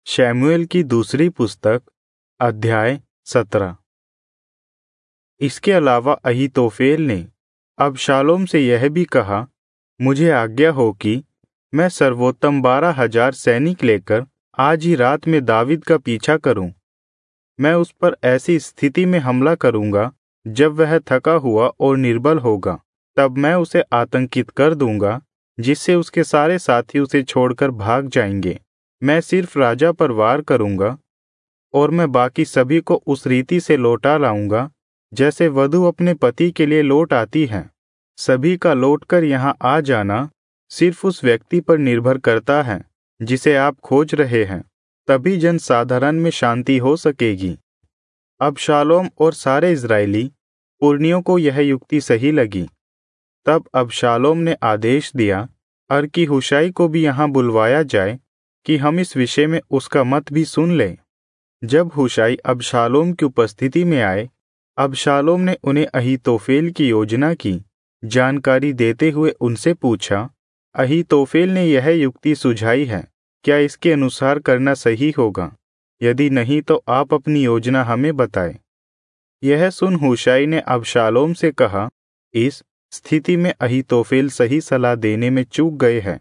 शमूएल की दूसरी पुस्तक अध्याय 17। इसके अलावा अहीतोफेल ने अबशालोम से यह भी कहा, मुझे आज्ञा हो कि मैं सर्वोत्तम 12,000 सैनिक लेकर आज ही रात में दावीद का पीछा करूं। मैं उस पर ऐसी स्थिति में हमला करूंगा जब वह थका हुआ और निर्बल होगा। तब मैं उसे आतंकित कर दूंगा जिससे उसके सारे साथी उसे छोड़कर भाग जाएंगे। मैं सिर्फ राजा पर वार करूंगा और मैं बाकी सभी को उस रीति से लौटा लाऊंगा जैसे वधू अपने पति के लिए लौट आती है। सभी का लौटकर यहाँ आ जाना सिर्फ उस व्यक्ति पर निर्भर करता है जिसे आप खोज रहे हैं, तभी जनसाधारण में शांति हो सकेगी। अबशालोम और सारे इस्राएली पुरनियों को यह युक्ति सही लगी। तब अबशालोम ने आदेश दिया अर्की हुशाई को भी यहाँ बुलवाया जाए कि हम इस विषय में उसका मत भी सुन लें। जब हुशाई अबशालोम की उपस्थिति में आए, अबशालोम ने उन्हें अहीतोफेल की योजना की जानकारी देते हुए उनसे पूछा, अहीतोफेल ने यह युक्ति सुझाई है, क्या इसके अनुसार करना सही होगा? यदि नहीं तो आप अपनी योजना हमें बताएं। यह सुन हुशाई ने अबशालोम से कहा, इस स्थिति में अहीतोफेल सही सलाह देने में चूक गए हैं।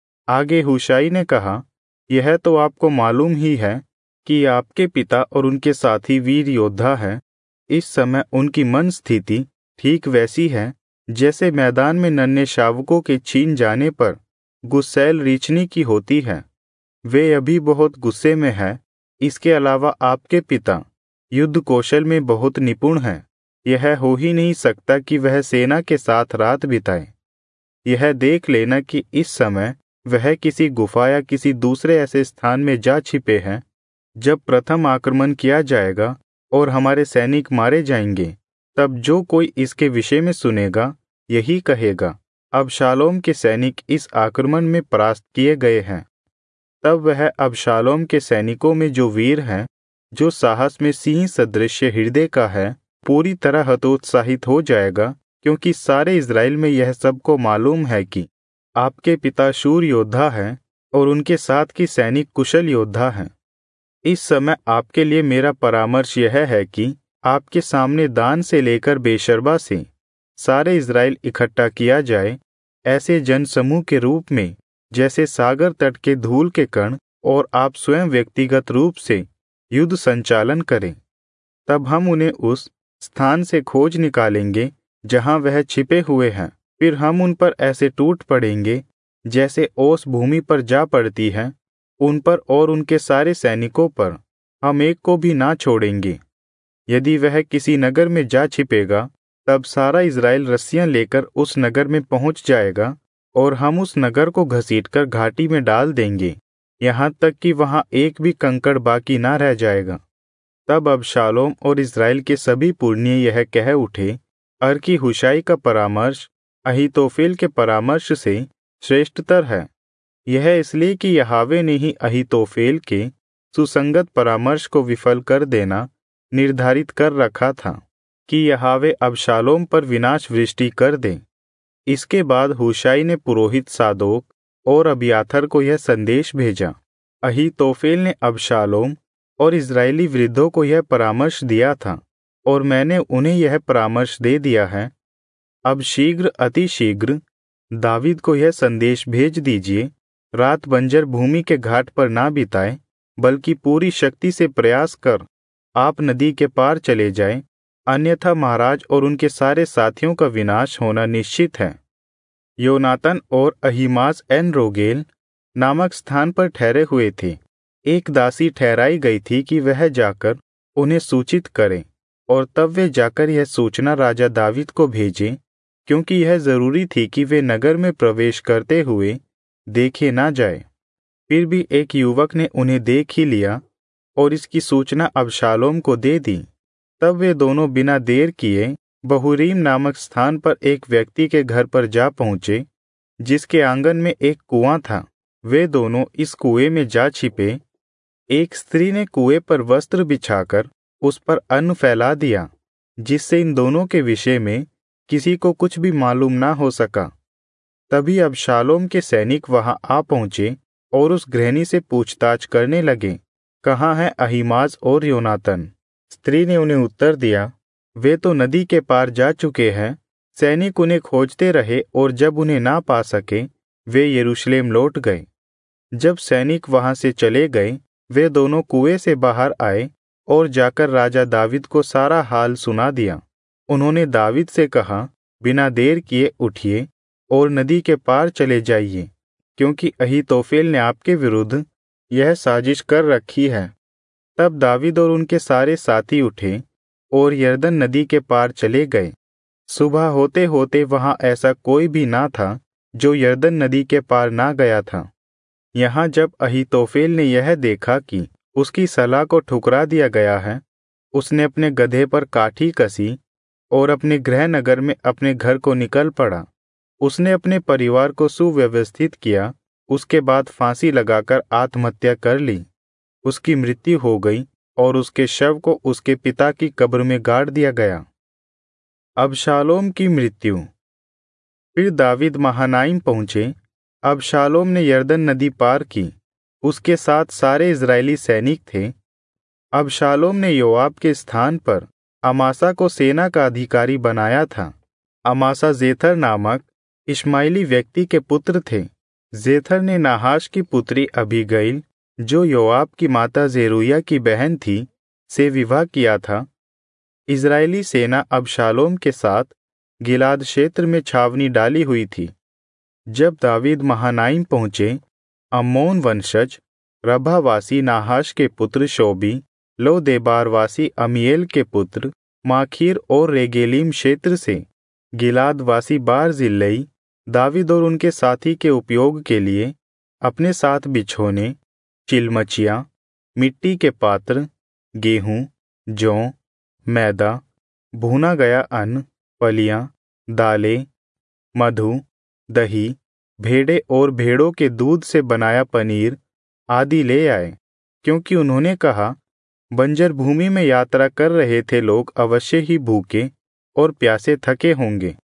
आगे हुशाई ने कहा, यह तो आपको मालूम ही है कि आपके पिता और उनके साथी वीर योद्धा हैं। इस समय उनकी मन स्थिति ठीक वैसी है जैसे मैदान में नन्हे शावकों के छीन जाने पर गुस्सैल रीछनी की होती है। वे अभी बहुत गुस्से में हैं। इसके अलावा आपके पिता युद्ध कौशल में बहुत निपुण हैं। यह हो ही नहीं सकता कि वह सेना के साथ रात बिताए। यह देख लेना कि इस समय वह किसी गुफा या किसी दूसरे ऐसे स्थान में जा छिपे हैं। जब प्रथम आक्रमण किया जाएगा और हमारे सैनिक मारे जाएंगे, तब जो कोई इसके विषय में सुनेगा यही कहेगा, अबशालोम के सैनिक इस आक्रमण में परास्त किए गए हैं। तब वह अबशालोम के सैनिकों में जो वीर हैं, जो साहस में सिंह सदृश हृदय का है, पूरी तरह हतोत्साहित हो जाएगा, क्योंकि सारे इस्राएल में यह सबको मालूम है कि आपके पिता शूर योद्धा हैं और उनके साथ की सैनिक कुशल योद्धा हैं। इस समय आपके लिए मेरा परामर्श यह है कि आपके सामने दान से लेकर बेशर्बा से सारे इस्राएल इकट्ठा किया जाए, ऐसे जनसमूह के रूप में जैसे सागर तट के धूल के कण, और आप स्वयं व्यक्तिगत रूप से युद्ध संचालन करें। तब हम उन्हें उस स्थान से खोज निकालेंगे जहां वह छिपे हुए हैं। फिर हम उन पर ऐसे टूट पड़ेंगे जैसे ओस भूमि पर जा पड़ती है, उन पर और उनके सारे सैनिकों पर हम एक को भी ना छोड़ेंगे। यदि वह किसी नगर में जा छिपेगा, तब सारा इस्राएल रस्सियां लेकर उस नगर में पहुंच जाएगा और हम उस नगर को घसीटकर घाटी में डाल देंगे, यहाँ तक कि वहां एक भी कंकड़ बाकी ना रह जाएगा। तब अबशालोम और इस्राएल के सभी पुरनिये यह कह उठे, अर्की हुशाई का परामर्श अहीतोफेल के परामर्श से श्रेष्ठतर है। यह इसलिए कि यहोवा ने ही अहीतोफेल के सुसंगत परामर्श को विफल कर देना निर्धारित कर रखा था कि यहोवा अबशालोम पर विनाश वृष्टि कर दे। इसके बाद हुशाई ने पुरोहित सादोक और अबियाथर को यह संदेश भेजा, अहीतोफेल ने अबशालोम और इस्राएली वृद्धों को यह परामर्श दिया था और मैंने उन्हें यह परामर्श दे दिया है। अब शीघ्र अति शीघ्र दावीद को यह संदेश भेज दीजिए, रात बंजर भूमि के घाट पर ना बिताए, बल्कि पूरी शक्ति से प्रयास कर आप नदी के पार चले जाएं, अन्यथा महाराज और उनके सारे साथियों का विनाश होना निश्चित है। योनातन और अहीमास एन रोगेल नामक स्थान पर ठहरे हुए थे। एक दासी ठहराई गई थी कि वह जाकर उन्हें सूचित करे, और तब वे जाकर यह सूचना राजा दावीद को भेजें, क्योंकि यह जरूरी थी कि वे नगर में प्रवेश करते हुए देखे ना जाए। फिर भी एक युवक ने उन्हें देख ही लिया और इसकी सूचना अबशालोम को दे दी। तब वे दोनों बिना देर किए बहुरीम नामक स्थान पर एक व्यक्ति के घर पर जा पहुंचे, जिसके आंगन में एक कुआं था। वे दोनों इस कुएं में जा छिपे। एक स्त्री ने कुएं पर वस्त्र बिछाकर उस पर अन्न फैला दिया, जिससे इन दोनों के विषय में किसी को कुछ भी मालूम ना हो सका। तभी अबशालोम के सैनिक वहां आ पहुंचे और उस गृहिणी से पूछताछ करने लगे, कहाँ हैं अहीमाज और योनातन? स्त्री ने उन्हें उत्तर दिया, वे तो नदी के पार जा चुके हैं। सैनिक उन्हें खोजते रहे और जब उन्हें ना पा सके वे यरूशलेम लौट गए। जब सैनिक वहां से चले गए, वे दोनों कुएं से बाहर आए और जाकर राजा दावीद को सारा हाल सुना दिया। उन्होंने दावीद से कहा, बिना देर किए उठिए और नदी के पार चले जाइए, क्योंकि अहीतोफेल ने आपके विरुद्ध यह साजिश कर रखी है। तब दावीद और उनके सारे साथी उठे और यरदन नदी के पार चले गए। सुबह होते होते वहां ऐसा कोई भी ना था जो यरदन नदी के पार ना गया था। यहाँ जब अहीतोफेल ने यह देखा कि उसकी सलाह को ठुकरा दिया गया है, उसने अपने गधे पर काठी कसी और अपने गृह नगर में अपने घर को निकल पड़ा। उसने अपने परिवार को सुव्यवस्थित किया, उसके बाद फांसी लगाकर आत्महत्या कर ली। उसकी मृत्यु हो गई और उसके शव को उसके पिता की कब्र में गाड़ दिया गया। अबशालोम की मृत्यु। फिर दावीद महानाइम पहुंचे। अबशालोम ने यरदन नदी पार की, उसके साथ सारे इजरायली सैनिक थे। अबशालोम ने योआब के स्थान पर अमासा को सेना का अधिकारी बनाया था। अमासा जेथर नामक इश्माइली व्यक्ति के पुत्र थे। जेथर ने नाहाश की पुत्री अबीगैल, जो योआब की माता जेरुया की बहन थी, से विवाह किया था। इजरायली सेना अबशालोम के साथ गिलाद क्षेत्र में छावनी डाली हुई थी। जब दावीद महानाइम पहुंचे, अम्मोन वंशज रभावासी नाहाश के पुत्र शोबी, लोदेबारवासी अमीएल के पुत्र माखीर और रेगेलीम क्षेत्र से गिलादवासी बारजिल्लै दावीद और उनके साथी के उपयोग के लिए अपने साथ बिछोने, चिलमचिया, मिट्टी के पात्र, गेहूं, जौ, मैदा, भुना गया अन्न, फलियां, दालें, मधु, दही, भेड़े और भेड़ों के दूध से बनाया पनीर आदि ले आए, क्योंकि उन्होंने कहा, बंजर भूमि में यात्रा कर रहे थे लोग अवश्य ही भूखे और प्यासे थके होंगे।